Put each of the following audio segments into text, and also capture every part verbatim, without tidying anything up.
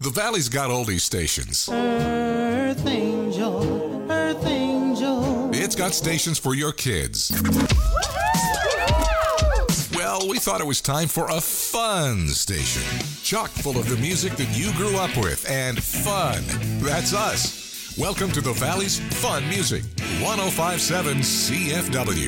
The Valley's got oldies stations. Earth Angel, Earth Angel. It's got stations for your kids. Well, we thought it was time for a fun station. Chock full of the music that you grew up with, and fun. That's us. Welcome to the Valley's Fun Music, one oh five point seven C F W.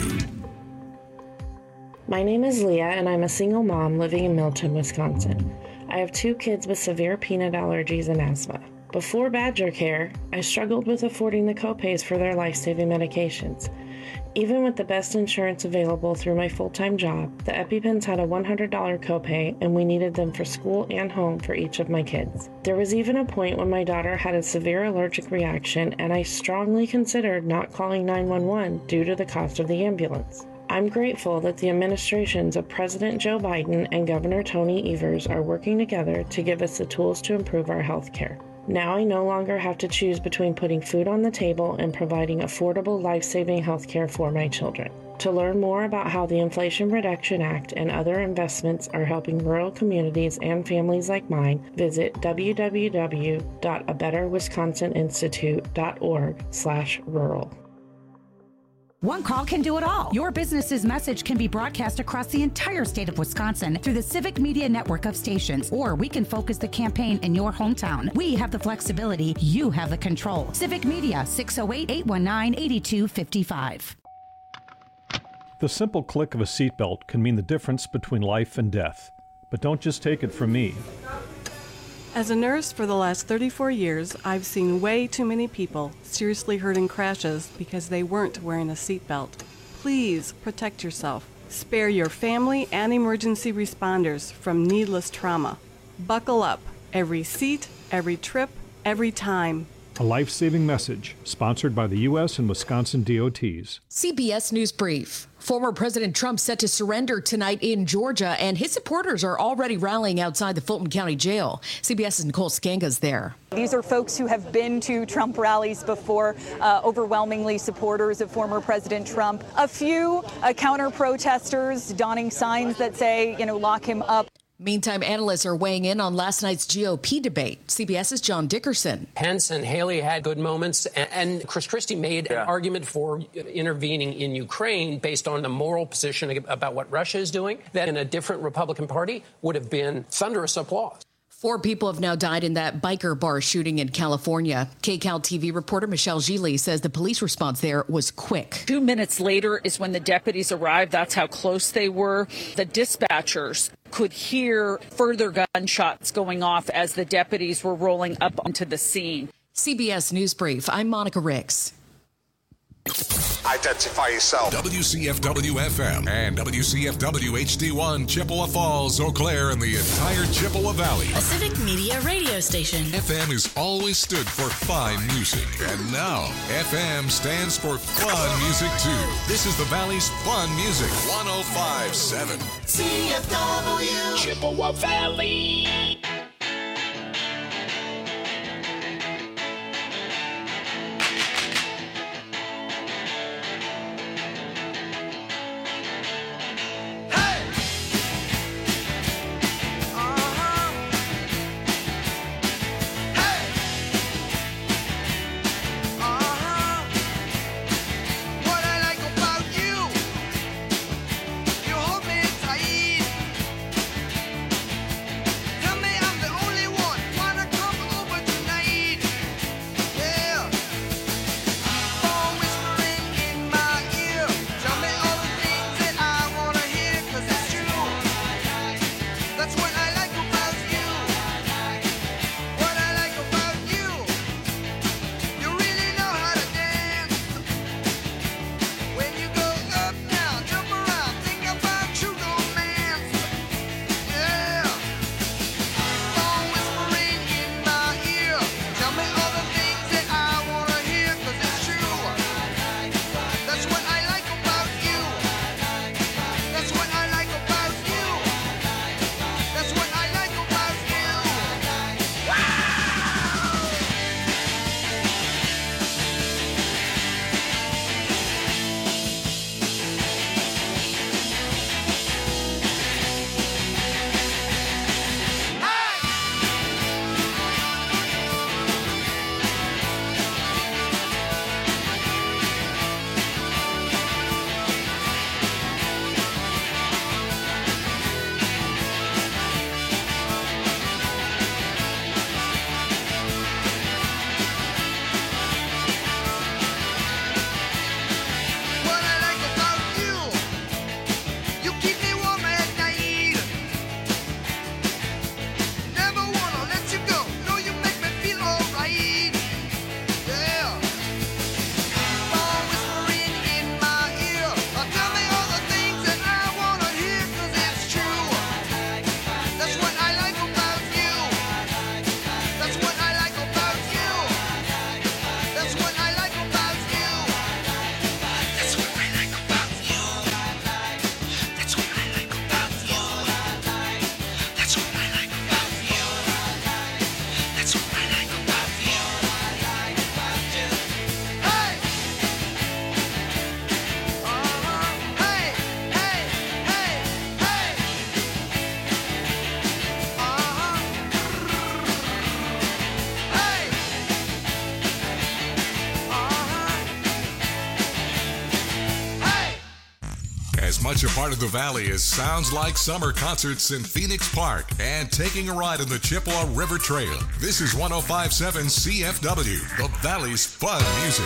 My name is Leah, and I'm a single mom living in Milton, Wisconsin. I have two kids with severe peanut allergies and asthma. Before Badger Care, I struggled with affording the copays for their life-saving medications. Even with the best insurance available through my full-time job, the EpiPens had a one hundred dollars copay, and we needed them for school and home for each of my kids. There was even a point when my daughter had a severe allergic reaction, and I strongly considered not calling nine one one due to the cost of the ambulance. I'm grateful that the administrations of President Joe Biden and Governor Tony Evers are working together to give us the tools to improve our health care. Now I no longer have to choose between putting food on the table and providing affordable, life-saving health care for my children. To learn more about how the Inflation Reduction Act and other investments are helping rural communities and families like mine, visit w w w dot a better wisconsin institute dot org slash rural. One call can do it all. Your business's message can be broadcast across the entire state of Wisconsin through the Civic Media network of stations, or we can focus the campaign in your hometown. We have the flexibility. You have the control. Civic Media, six oh eight, eight one nine, eight two five five. The simple click of a seatbelt can mean the difference between life and death. But don't just take it from me. As a nurse for the last thirty-four years, I've seen way too many people seriously hurt in crashes because they weren't wearing a seatbelt. Please protect yourself. Spare your family and emergency responders from needless trauma. Buckle up. Every seat, every trip, every time. A life-saving message sponsored by the U S and Wisconsin D O Ts. C B S News Brief. Former President Trump set to surrender tonight in Georgia, and his supporters are already rallying outside the Fulton County Jail. CBS's Nicole Skanga's there. These are folks who have been to Trump rallies before, uh, overwhelmingly supporters of former President Trump. A few uh, counter-protesters donning signs that say, you know, lock him up. Meantime, analysts are weighing in on last night's G O P debate. CBS's John Dickerson. Pence and Haley had good moments, and, and Chris Christie made yeah. an argument for intervening in Ukraine based on a moral position about what Russia is doing that in a different Republican Party would have been thunderous applause. Four people have now died in that biker bar shooting in California. K C A L T V reporter Michelle Gili says the police response there was quick. Two minutes later is when the deputies arrived. That's how close they were. The dispatchers could hear further gunshots going off as the deputies were rolling up onto the scene. C B S News Brief. I'm Monica Ricks. Identify yourself. W C F W F M and W C F W H D one, Chippewa Falls, Eau Claire, and the entire Chippewa Valley. A Civic Media radio station. F M has always stood for fine music, and now F M stands for fun music too. This is the Valley's Fun Music, one oh five point seven C F W Chippewa Valley. Tell me As much a part of the Valley as sounds like summer concerts in Phoenix Park and taking a ride on the Chippewa River Trail. This is one oh five point seven C F W, the Valley's fun music.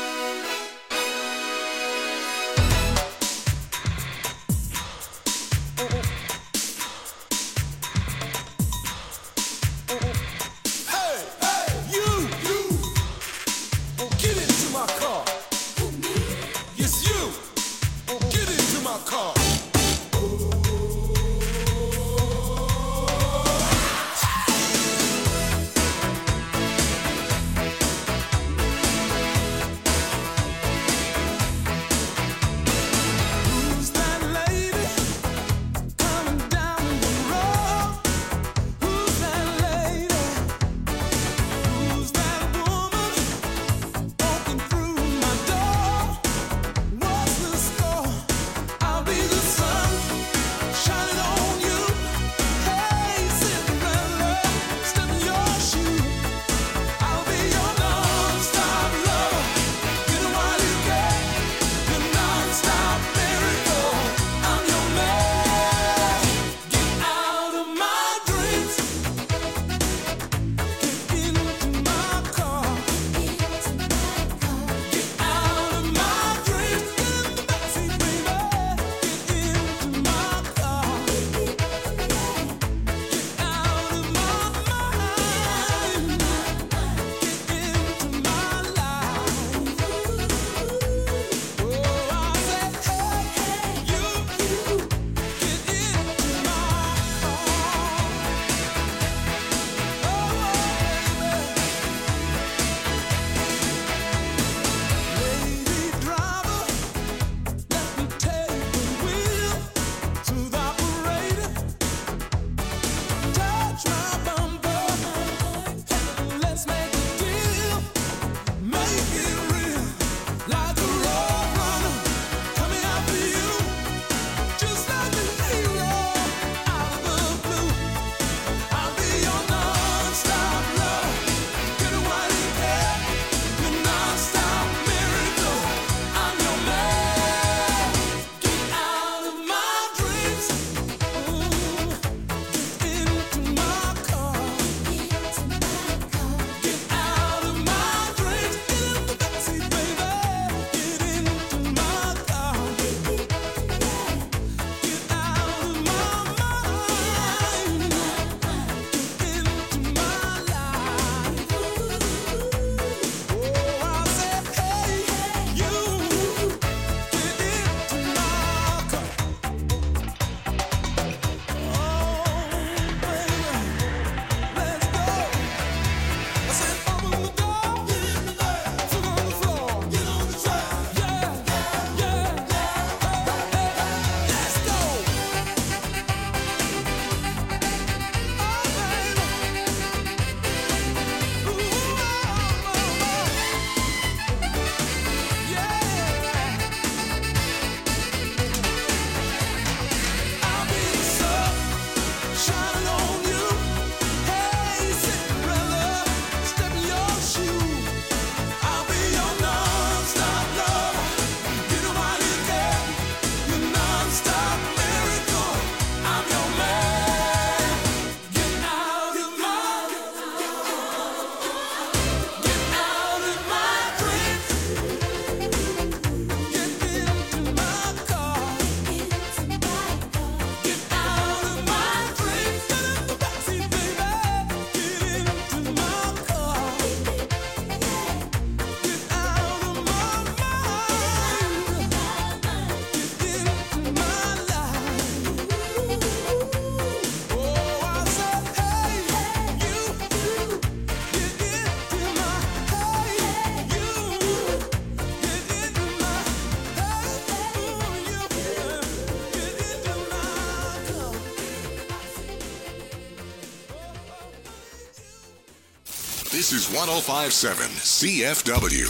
This is one oh five point seven C F W.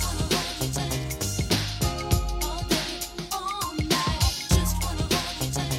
Just wanna hold you tight.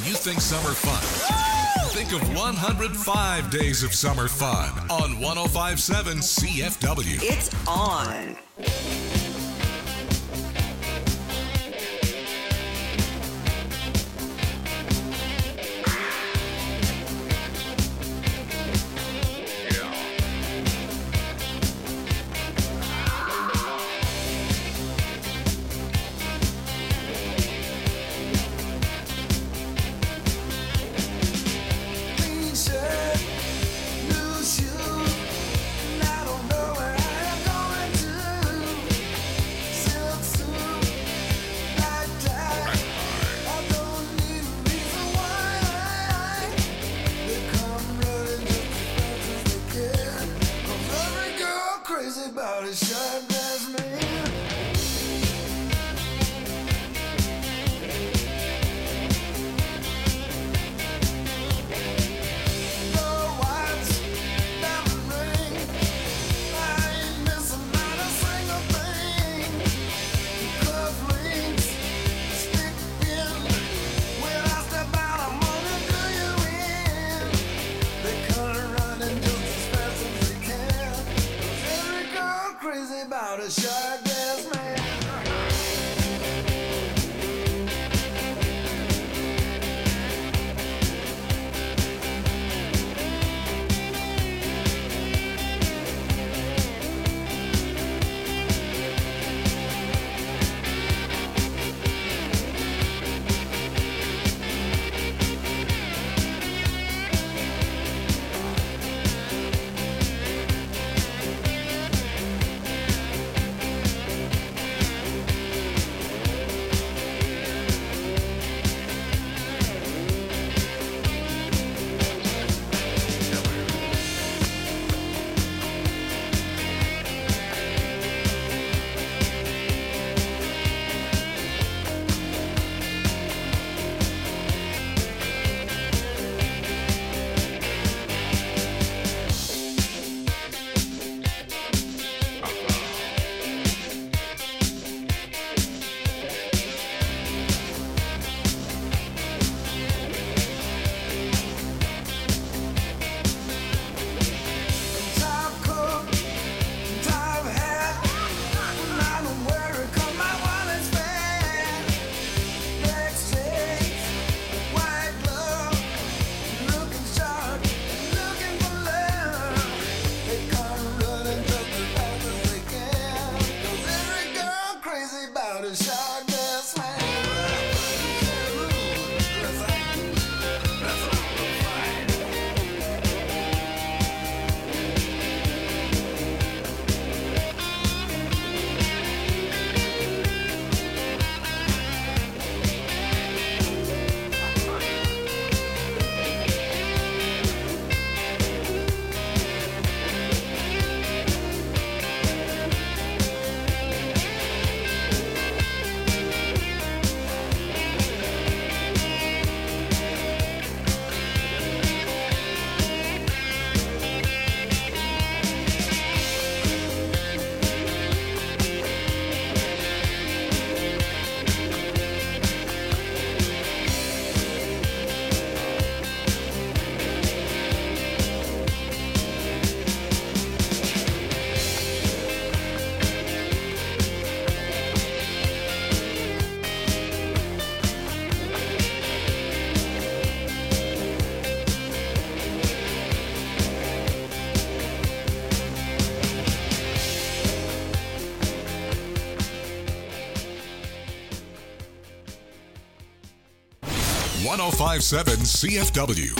you think summer fun, think of one hundred five days of summer fun on one oh five point seven C F W. It's on. one oh five point seven C F W.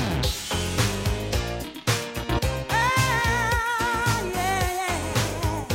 Yeah, yeah.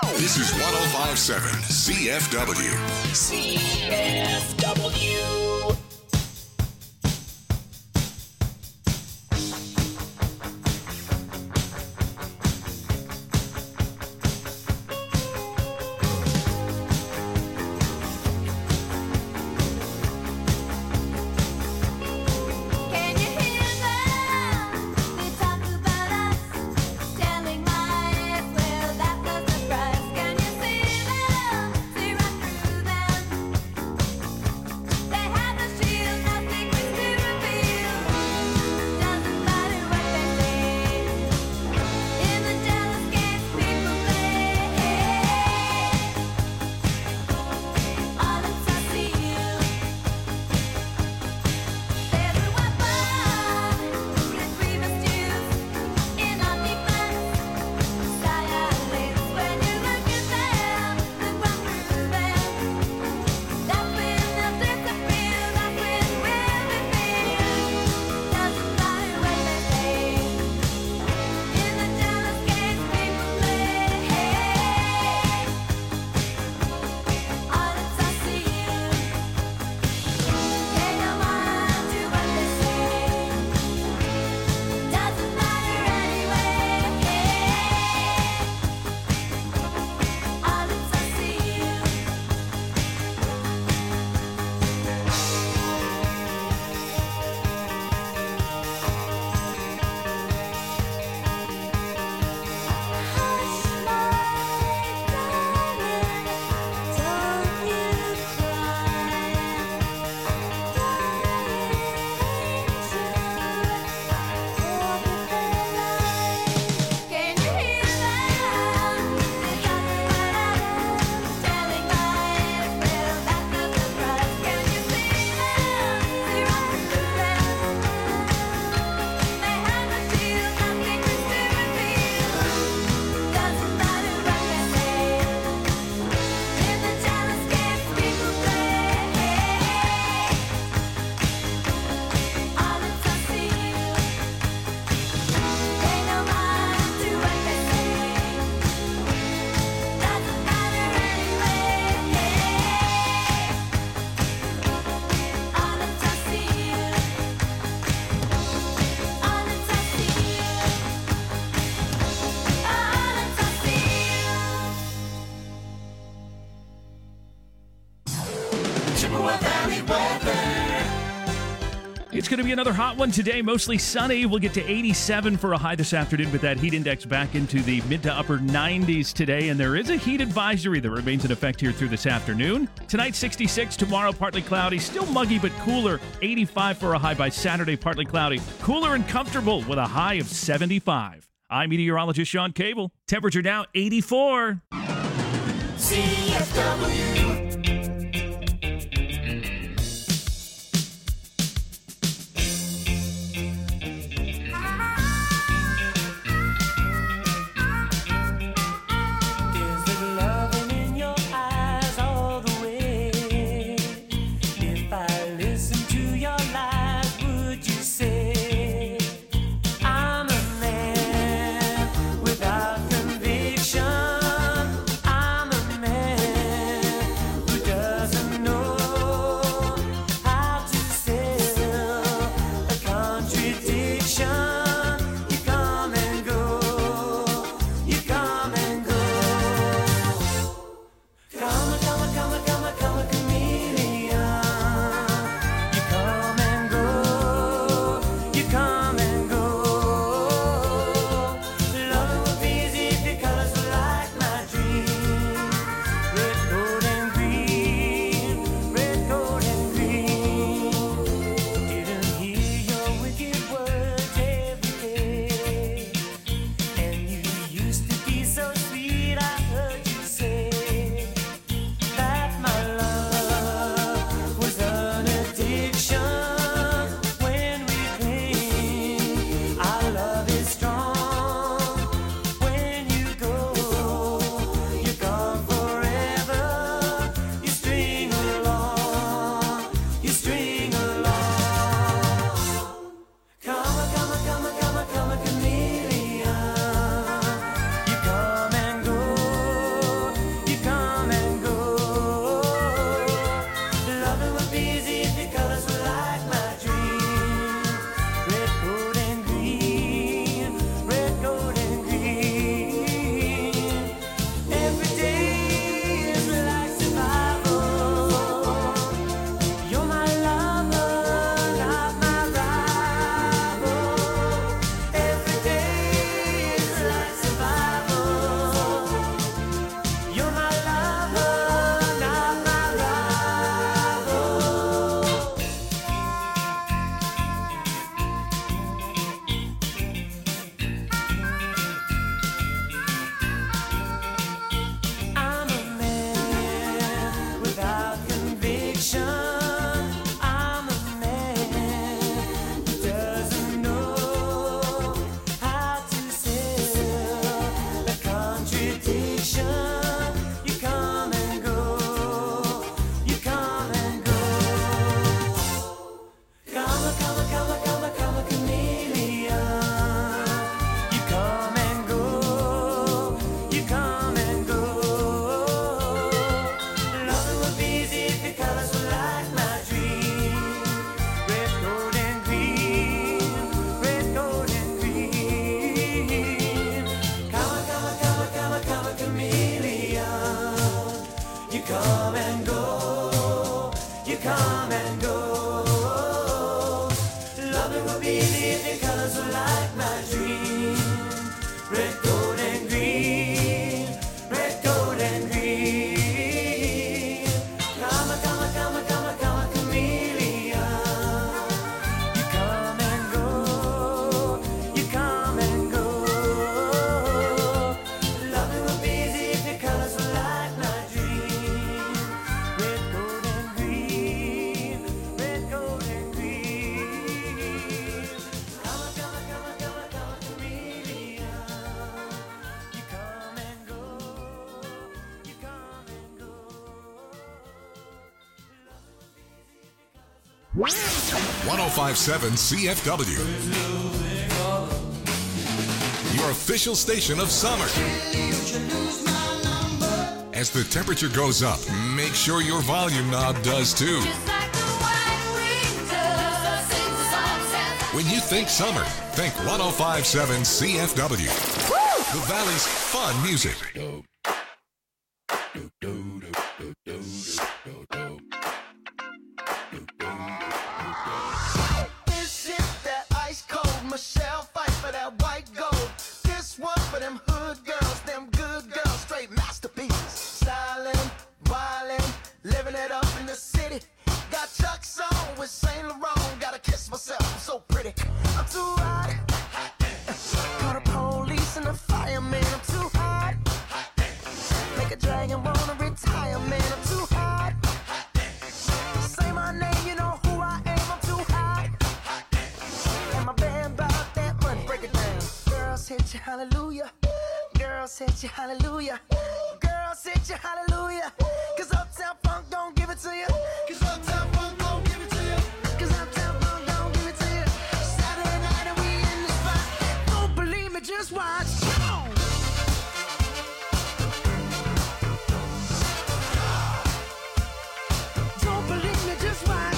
This is one oh five point seven C F W. C F W. It's going to be another hot one today, mostly sunny. We'll get to eighty-seven for a high this afternoon with that heat index back into the mid to upper nineties today. And there is a heat advisory that remains in effect here through this afternoon. Tonight, sixty-six. Tomorrow, partly cloudy. Still muggy, but cooler. eighty-five for a high by Saturday, partly cloudy. Cooler and comfortable with a high of seventy-five. I'm meteorologist Sean Cable. Temperature now eighty-four. C F W. Without conviction, I'm a man come and go, you come and go. Loving would be easy if your colors were like my dream. Red, gold, and green. Red, gold, and green. Come a, come a, come a, come a, come a chameleon. You come and go, you come and go. Loving would be easy if your colors were like my dream. Red, gold, and green. Red, gold, and green. Come a, come a, come a, come a, come a chameleon. You come and go, you come and go. one oh five point seven C F W. Your official station of summer. As the temperature goes up, make sure your volume knob does too. When you think summer, think one oh five point seven C F W. The Valley's fun music. This is that ice cold Michelle fight for that white gold. This one for them hood girls, them good girls, straight masterpieces. Stylin', wildin', living it up in the city. Got Chuck's on with Saint Laurent. Gotta kiss myself, I'm so pretty. I'm too hot. Call the police and the fireman. I'm too hot. Make a dragon wanna retire, man. I'm too hot. Say my name, you know who I am. I'm too hot. And my band about that money. Break it down. Girls hit you, hallelujah. Girls hit you, hallelujah. Girls hit you, hallelujah. Cause Uptown Funk don't give it to you. Cause Uptown Funk don't give it to you. Cause Uptown Funk don't give it to you. Saturday night and we in the spot. Don't believe me, just watch. Come on. Don't believe me, just watch.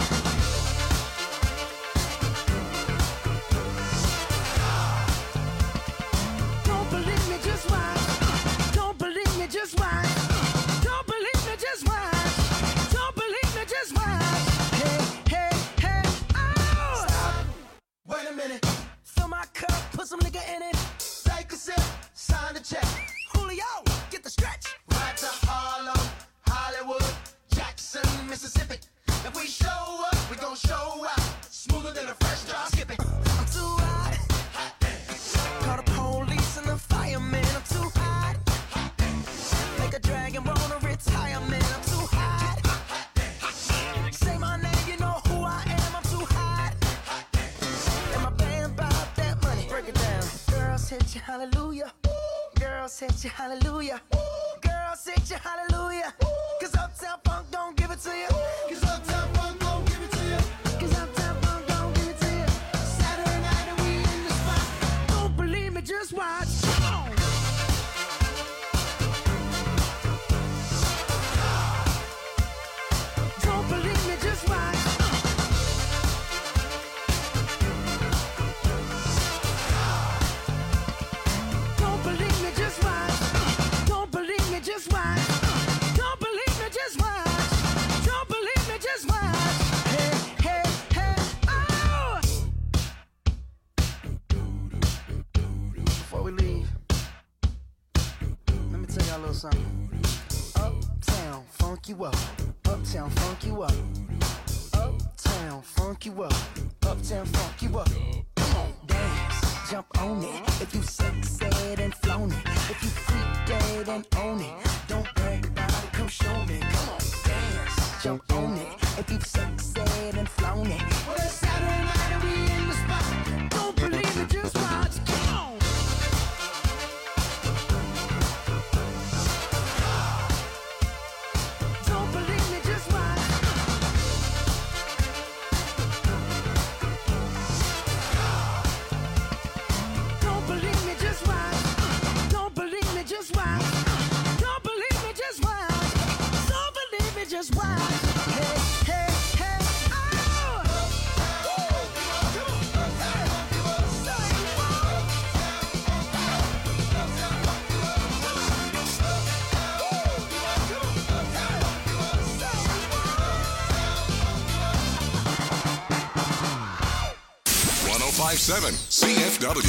Don't believe me, just watch. Don't believe me, just watch. Don't believe me, just watch. Don't believe me, just watch. Hey, hey, hey, oh! Stop. Wait a minute. Fill my cup, put some nigga in it. Take a sip, sign the check. Julio, get the stretch. Right to Harlem, Hollywood, Jackson, Mississippi. If we show up, we gon' show out. Smoother than a fresh drop skipping. I'm too hot. Call the police and the fireman. I'm too hot. Make a dragon wanna retire, man. I'm too hot. Say my name, you know who I am. I'm too hot. And my band bought that money. Break it down. Girls hit you, hallelujah. Girls hit you, hallelujah. Girls hit you, hallelujah. Cause Uptown Funk don't give it to you. Cause Uptown Funk don't give it to you. Cause Uptown Funk don't give it to you. Saturday night and we in the spot. Don't believe me, just watch. Come on. Don't believe me, just watch. Don't believe me, just watch. Don't believe me, just watch. Don't believe me, just watch. Don't believe me, just watch. Hey, hey, hey, oh! Before we leave, let me tell y'all a little something. Uptown, funk you up. Uptown, funk you up. Uptown, funk you up. Uptown, funk you up. Come on, dance, jump on it. If you sexed and flown it. If you freak dead and own it. Don't brag about it, come show me. Come on, dance, jump on it. If you sexed and flown it. Well, it's Saturday night and we in the spot. Don't believe it, just watch. Come on. Don't believe me, just watch. Don't believe me, just watch. Don't believe me, just watch. Don't believe me, just watch. Don't believe me, just watch. Hey, hey, hey, oh! five seven C F W.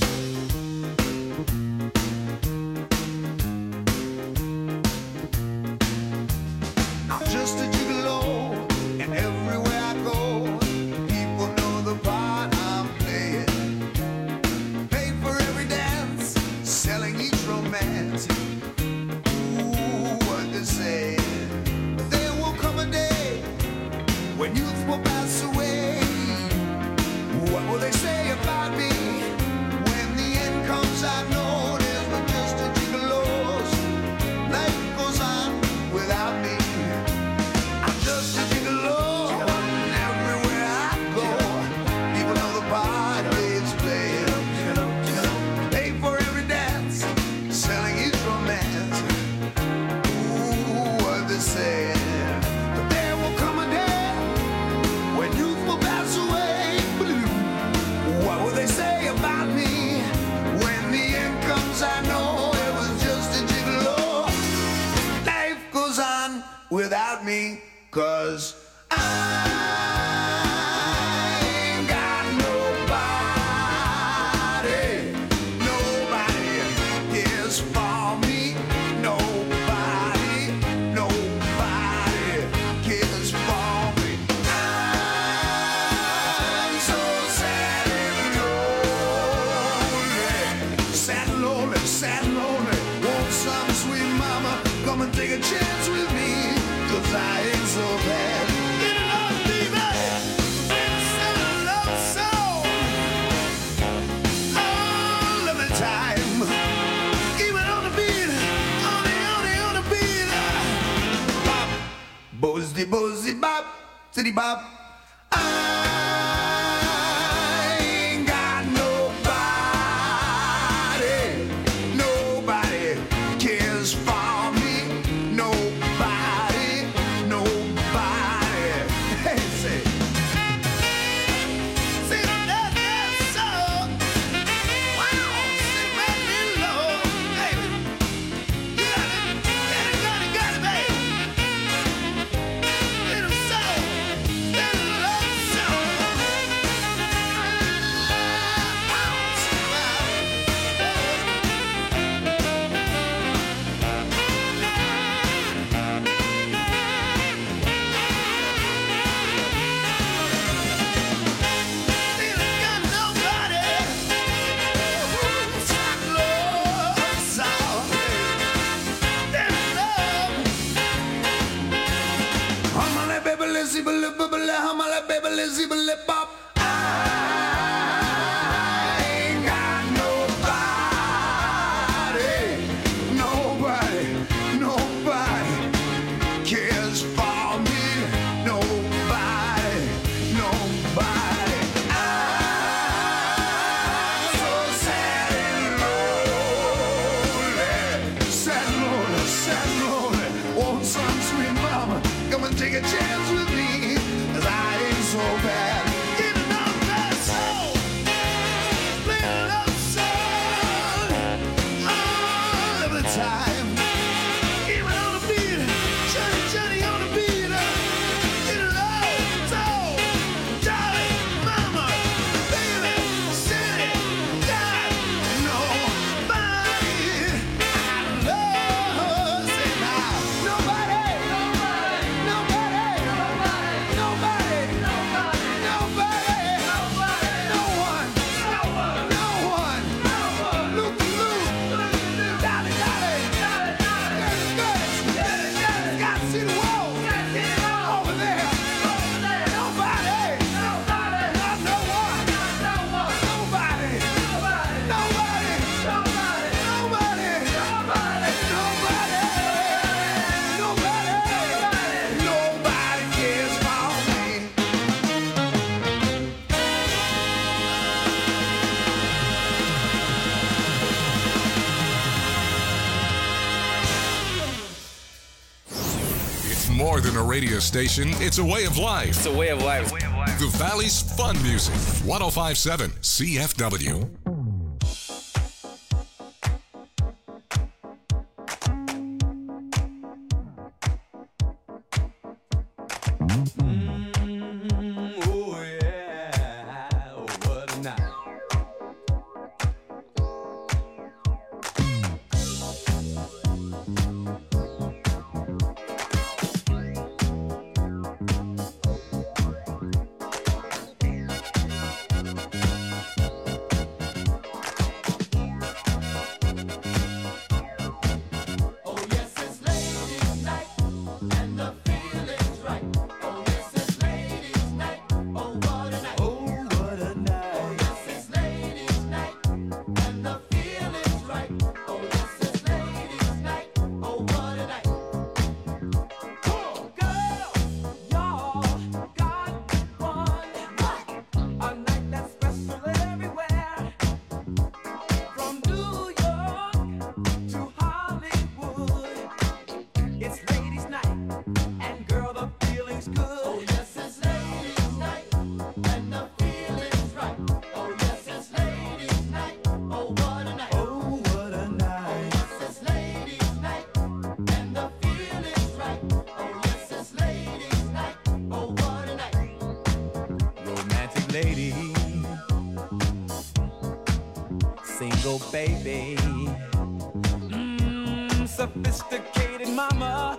I'm just a gigolo, and everywhere I go, people know the part I'm playing. Pay for every dance, selling each romance. Ooh, what they say. But there will come a day when youth will pass away. What will they say about me when the end comes? I know there's no just a gigolos. Life goes on without me. I'm just a gigolo, and everywhere I go, people know the part it's playing. Pay for every dance, selling each romance. Ooh, what they say. But there will come a day when youth will pass away. What will they say about me when the end comes? I know it was just a gigolo. Life goes on without me, 'cause I ain't got nobody. Nobody cares for me. Nobody, nobody cares for me. I'm so sad and lonely. Sad and lonely, sad and lonely. Want some sweet mama come and take a chance with me, 'cause I ain't so bad. Get it on, baby. It's a love song. All of the time. Keep it on the beat. On the, on the, on the beat. Bop. Bozzy, bozzy, bop. City bop. I ain't got nobody. Nobody cares for me. Nobody. Nobody. Hey, say. Say that, that song. Wow. Say right below. Hey. You got it. Got it, got it, got it, baby. Little soul. Little love song. I ain't got nobody. Nobody, nobody cares for me. Nobody, nobody. I'm so sad and lonely. Sad and lonely, sad and lonely. Want some sweet mama come and take a chance with me, 'cause I ain't so bad. Get it on that soul. Play a love song all of the time. Keep it on the beat. Johnny, Johnny on the beat. Get it on. Soul. Darling, mama, baby, city. Got nobody I love. Say now. Nobody. Nobody. Nobody. Nobody. Nobody. Nobody. No one. No one. No one. Look, look. Dolly, dolly. Goodness, goodness. Got to see the wall. Over there. Nobody. Not no one. Nobody. Nobody. Nobody. Nobody. Nobody. Nobody cares for me. It's more than a radio station, it's a way of life. It's a way of life. The Valley's Fun Music. one oh five point seven C F W. Oh yeah, what a night. mama.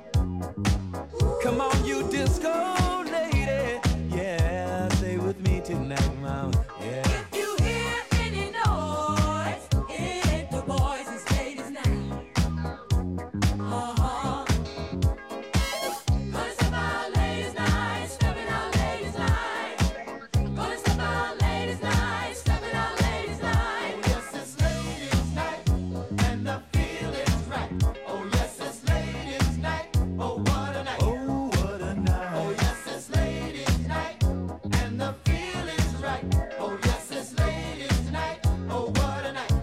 Come on, you disco lady. Yeah, stay with me tonight, mama. Yeah. If you hear any noise, it's the boys and ladies night. Uh-huh. Gonna step out ladies night, stepping out ladies night. Gonna step out ladies night, stepping out ladies night. Oh yes, it's ladies' night, and the feeling's right. Oh yes, it's ladies' night. Oh what a night. Oh, what a night. Oh yes, it's ladies' night, and the feeling's right. Oh yes, it's ladies' night. Oh what a night.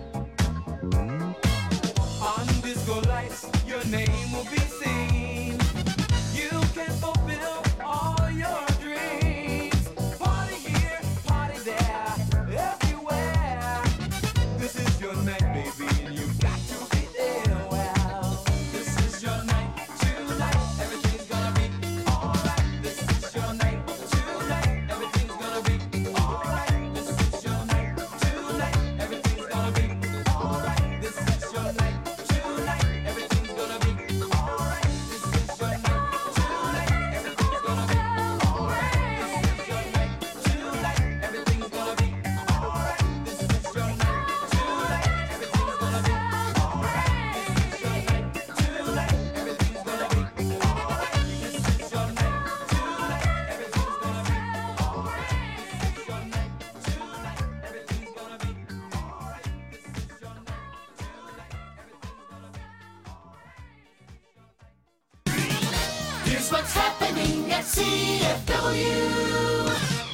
On disco lights, your name will be seen. You can fulfill all your dreams. Party here, party there, everywhere. This is your night, baby, and you've got to be there. Well, This is your night tonight. Everything's gonna be alright. This is your night tonight. Everything's gonna be alright. This is your night tonight. Everything's gonna be alright. This is your night tonight. Everything's gonna be alright. This is your night tonight. Everything's gonna be alright. This is your night tonight. Everything's gonna be alright. This is your night tonight. Everything's gonna be alright. This is your night tonight. Everything's gonna be alright. This is your night tonight. Everything's gonna be alright. This is your night tonight. Everything's gonna be alright. This is your night tonight. Here's what's happening at C F W.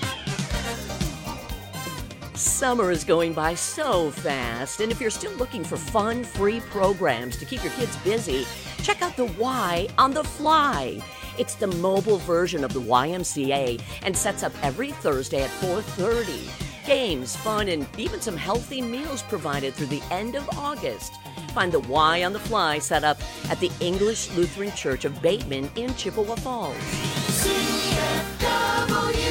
Summer is going by so fast, and if you're still looking for fun, free programs to keep your kids busy, check out the Y on the Fly. It's the mobile version of the Y M C A and sets up every Thursday at four thirty. Games, fun, and even some healthy meals provided through the end of August. Find the Y on the Fly set up at the English Lutheran Church of Bateman in Chippewa Falls. C F W.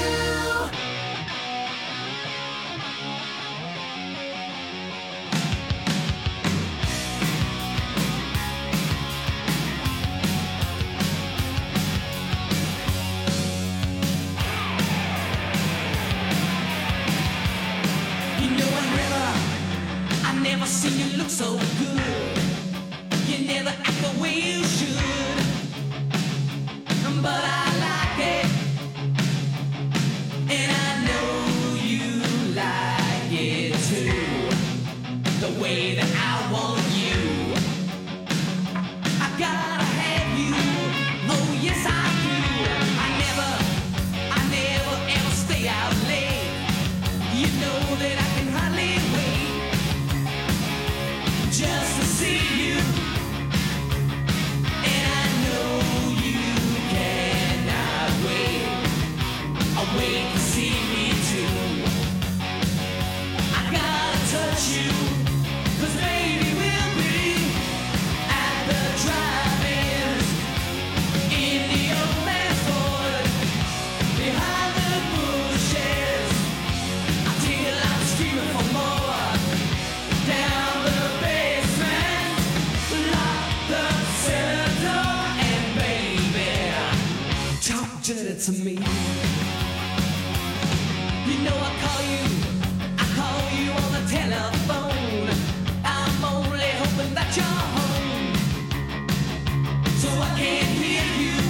you know I never, I never seen you look so good. You never act the way you should, but I like it, and I know you like it too. The way that I want you, I gotta have you. Oh yes I do. I never, I never ever stay out late. You know that I can hardly wait just to see you. And I know you cannot wait. I wait to see me too. I gotta touch you, 'cause baby we'll be at the drive-ins in the old man's Ford, behind the bushes, until I'm screaming for more. Down the basement, lock the cellar door, and baby, talk dirty to me. You know I call you, I call you on the telephone. I'm only hoping that you're home, so I can hear you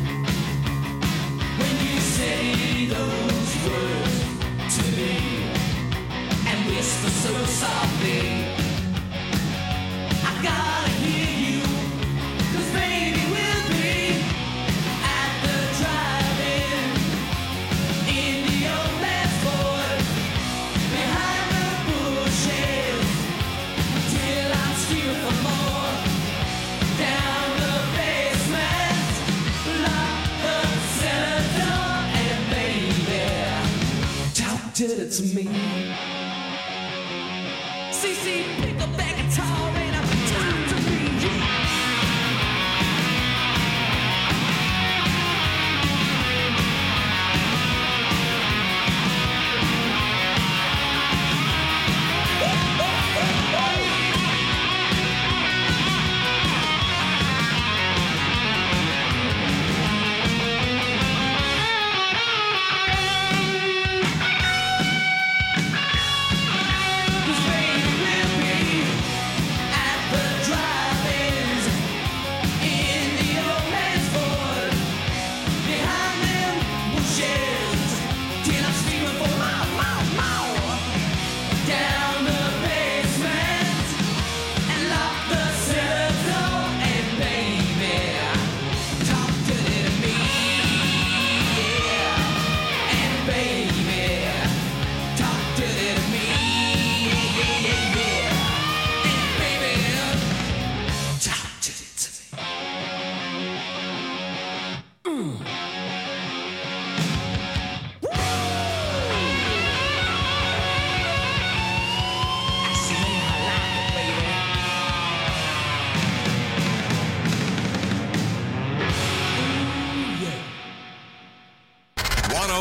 when you say those words to me and whisper so softly. I gotta hear you, 'cause baby we'll be at the drive-in in the old man's Ford, behind the bushes, till I'm screaming for more. Down the basement, lock the cellar door, and baby, talk dirty to me. C C, pick up that guitar and I'm talk to me.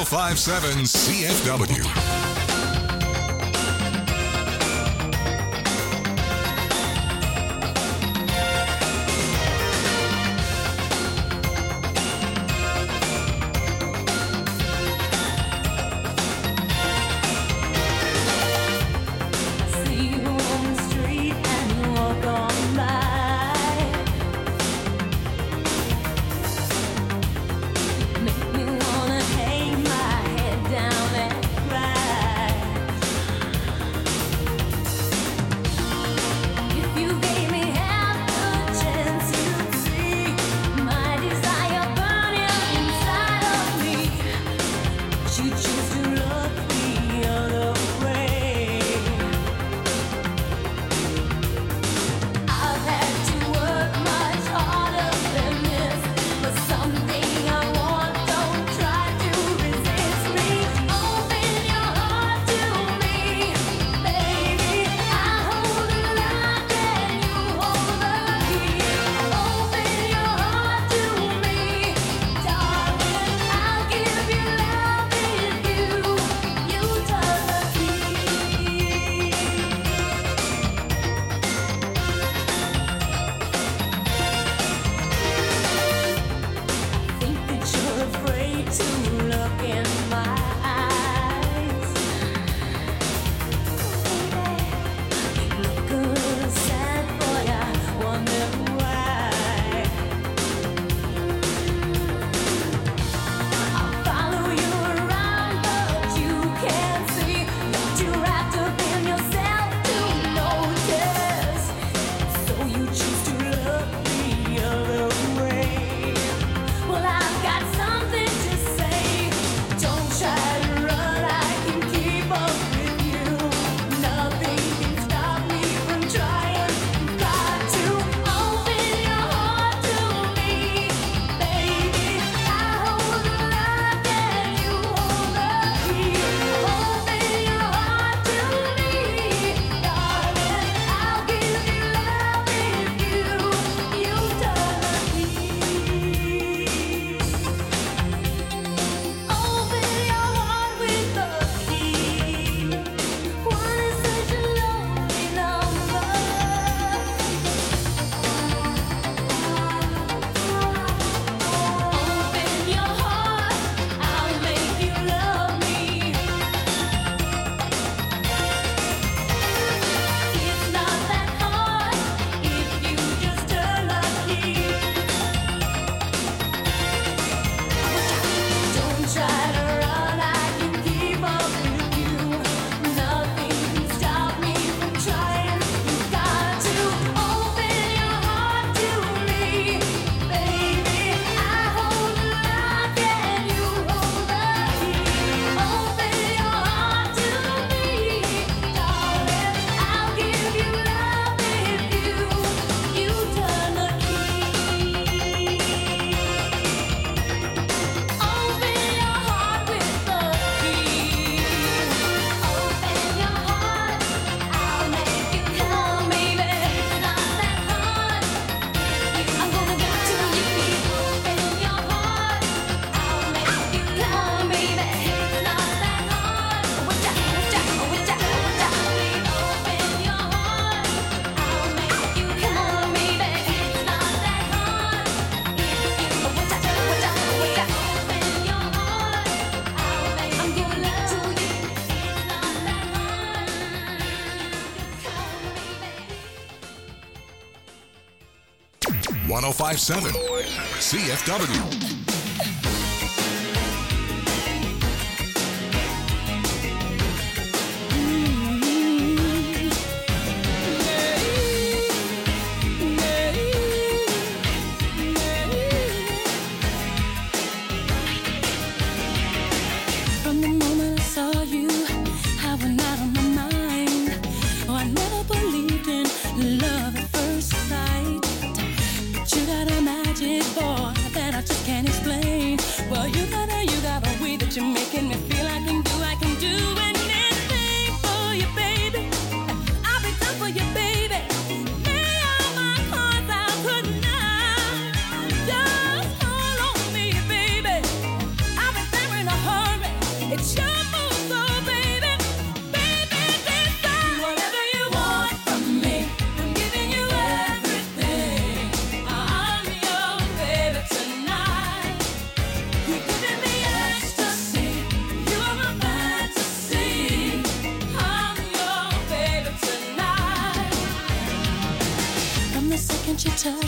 oh five point seven C F W. See you on the street and you walk on by. Make me wanna hang my head down and cry. If you gave me half a chance, you'd see my desire burning inside of me. But you choose to look the other way. I've had to work much harder than this, but something I want, don't try to resist me. Open your heart to me, baby. I hold the lock and you hold the key. Open your heart to me, darling. I'll give you love if you, you turn the key. Think that you're afraid to look in my eyes. You look a little sad, boy, I wonder why. I'll follow you around, but you can't see. You're too wrapped up in yourself to notice. So you choose to look the other way. Well, I've got something to say. Don't try to run, I can keep up with you. Nothing can stop me from trying. Got to open your heart to me, baby. I hold the lock and you hold the key. Open your heart to me, darling. I'll give you love if you, you turn the key. Open your heart with the key. One is such a lonely number. Open your heart, I'll make you love me. It's not that hard if you just turn the key. Don't try to run, I can keep up with you. Nothing can stop me from trying. You got to open your heart to me, baby. I hold the lock and you hold the key. Open your heart to me, darling. I'll give you love if you, you turn the key. Open your heart with the key. Open your heart, I'll make you come, baby. It's not that hard. I'm gonna give it to you. Open your heart, I'll make you come, baby. It's not that hard. Watch out, watch out, watch out, watch out. Open your heart, I'll make you come, baby. It's not that hard. Watch out, watch out, watch out. Open your heart, I'll make I'm giving it to you. It's not that hard. one oh five point seven C F W. From the moment I saw you, I went out on my mind. Oh, I never believed in love at first sight. But you got a magic, boy, that I just can't explain. Well, you got a, you got a way that you're making me feel I can do, I can do anything for you, baby. I'll be done for you, baby. Lay all my cards out tonight. Just hold on me, baby. I'll be there in a hurry.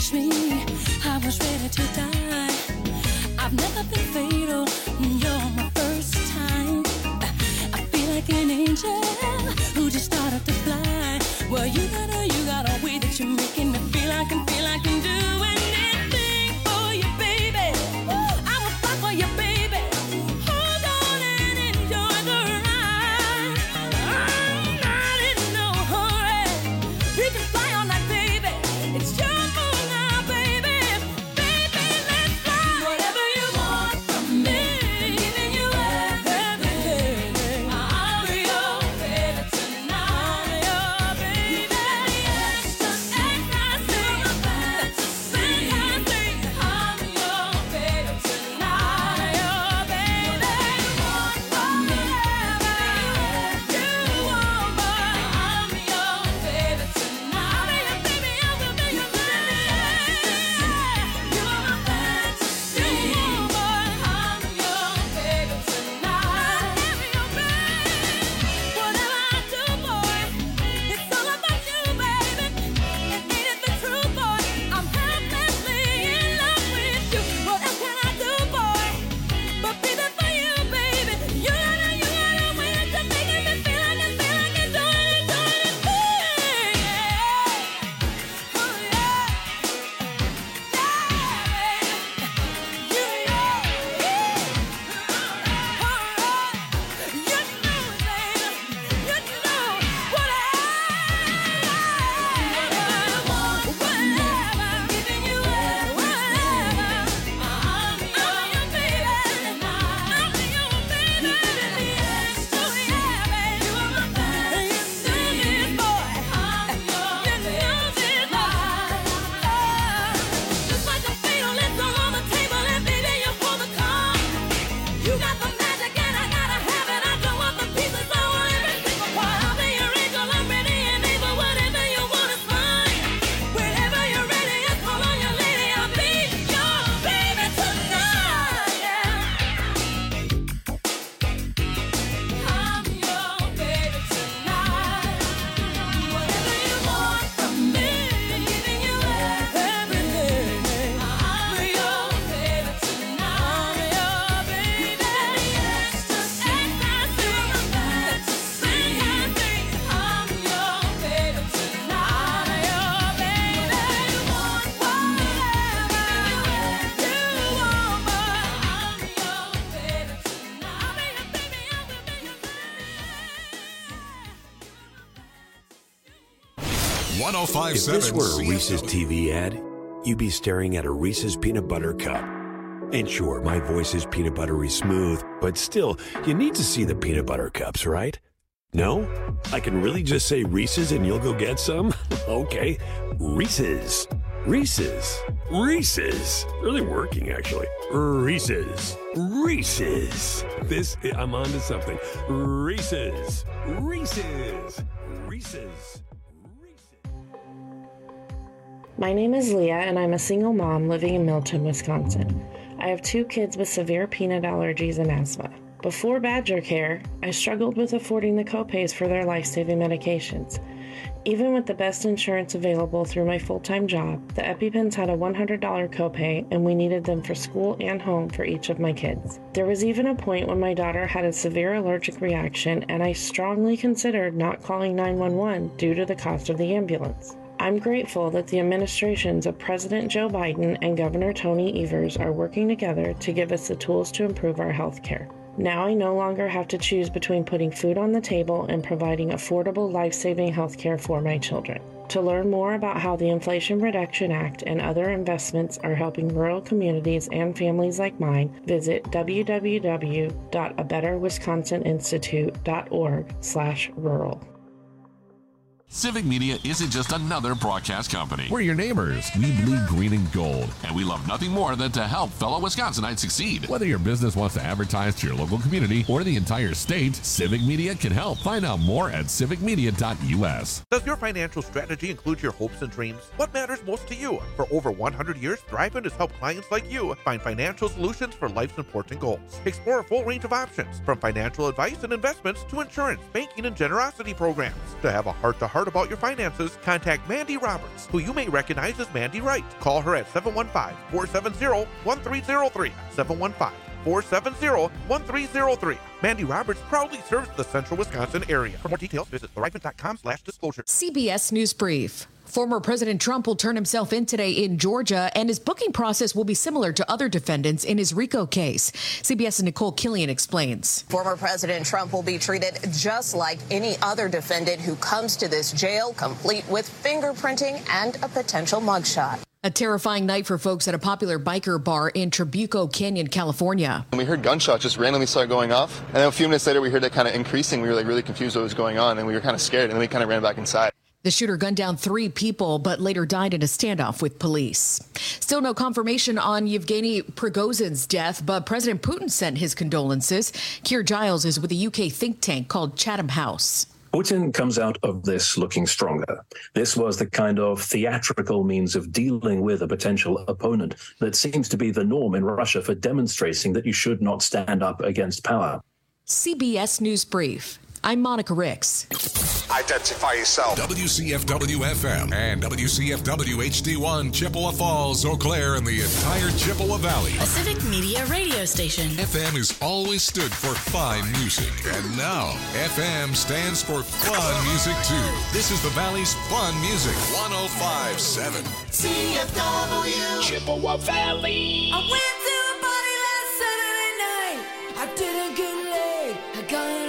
touched me, I was ready to die. I've never been fatal, you're my first time. I feel like an angel who just started to fly. Well, you got a, you got a way that you're making me feel I can feel I can do anything for you, baby. I will fight for you, baby. Hold on and enjoy the ride. I'm not in no hurry. We can fly all night, baby. It's your moon now, baby. Baby, let's fly. Whatever you want from me, giving you everything. I'll be your baby tonight. Your baby. Extra, extra, sing a fantasy. I'm your baby tonight. Your baby. Want whatever you want, but I'm your baby tonight. I'll be your baby. I will be your baby. You're my fantasy, but I'm your baby tonight. I'm your baby. Whatever I do, boy, it's all about you, baby. And ain't it the truth, boy? I'm helplessly in love with you. What else can I do, boy, but be there for you, baby? You gotta, you gotta wait to make me feel like I feel like I'm doing it, doing it, baby. Oh yeah, yeah, baby. You know, you know, baby. You know what I want, whatever, giving you whatever. I'm your baby, I'm your baby. So yeah, baby, you are my fantasy, boy. I'm your baby. Just like the fatal list all on the table, and baby, you hold the card. You got the magic, and I gotta have it. I don't want the pieces, I want every single part. I'll be your angel, I'm ready and able. Whatever you want is mine. Whenever you're ready, I call on your lady. I'll be your baby tonight. Yeah. I'm your baby tonight. Whatever you want from me, giving you everything. I'm your baby tonight. I'm your baby. Extra, extra, sing a fantasy. I'm your baby tonight. Your baby. Want whatever you want, but I'm your baby tonight. I'll be your baby, I will be your one oh five If this point seven were a C S Reese's W. T V ad, you'd be staring at a Reese's peanut butter cup. And sure, my voice is peanut buttery smooth, but still, you need to see the peanut butter cups, right? No? I can really just say Reese's and you'll go get some? Okay, Reese's. Reese's. Reese's. Really working, actually. Reese's. Reese's. This, I'm on to something. Reese's. Reese's. Reese's. My name is Leah, and I'm a single mom living in Milton, Wisconsin. I have two kids with severe peanut allergies and asthma. Before Badger Care, I struggled with affording the copays for their life-saving medications. Even with the best insurance available through my full-time job, the EpiPens had a one hundred dollars copay, and we needed them for school and home for each of my kids. There was even a point when my daughter had a severe allergic reaction, and I strongly considered not calling nine one one due to the cost of the ambulance. I'm grateful that the administrations of President Joe Biden and Governor Tony Evers are working together to give us the tools to improve our health care. Now I no longer have to choose between putting food on the table and providing affordable, life-saving health care for my children. To learn more about how the Inflation Reduction Act and other investments are helping rural communities and families like mine, visit w w w dot a better wisconsin institute dot org slash rural. Civic Media isn't just another broadcast company. We're your neighbors. We bleed green and gold, and we love nothing more than to help fellow Wisconsinites succeed. Whether your business wants to advertise to your local community or the entire state, Civic Media can help. Find out more at civic media dot u s. Does your financial strategy include your hopes and dreams? What matters most to you? For over one hundred years, Thriven has helped clients like you find financial solutions for life's important goals. Explore a full range of options, from financial advice and investments to insurance, banking, and generosity programs. To have a heart-to-heart hard about your finances, contact Mandy Roberts, who you may recognize as Mandy Wright. Call her at seven one five, four seven zero, one three zero three, seven one five, four seven zero, one three zero three. Mandy Roberts proudly serves the central Wisconsin area. For more details, visit the rifle dot com slash disclosure. C B S News Brief. Former President Trump will turn himself in today in Georgia, and his booking process will be similar to other defendants in his RICO case. CBS's Nicole Killian explains. Former President Trump will be treated just like any other defendant who comes to this jail, complete with fingerprinting and a potential mugshot. A terrifying night for folks at a popular biker bar in Trabuco Canyon, California. And we heard gunshots just randomly start going off. And then a few minutes later, we heard it kind of increasing. We were like really confused what was going on, and we were kind of scared. And then we kind of ran back inside. The shooter gunned down three people, but later died in a standoff with police. Still no confirmation on Yevgeny Prigozhin's death, but President Putin sent his condolences. Keir Giles is with a U K think tank called Chatham House. Putin comes out of this looking stronger. This was the kind of theatrical means of dealing with a potential opponent that seems to be the norm in Russia for demonstrating that you should not stand up against power. C B S News Brief. I'm Monica Ricks. Identify yourself. W C F W F M and W C F W H D one, Chippewa Falls, Eau Claire, and the entire Chippewa Valley. A Civic Media radio station. F M has always stood for fine music, and now F M stands for fun music too. This is the Valley's fun music, one oh five point seven. C F W Chippewa Valley. I went to a party last Saturday night. I didn't get laid. I got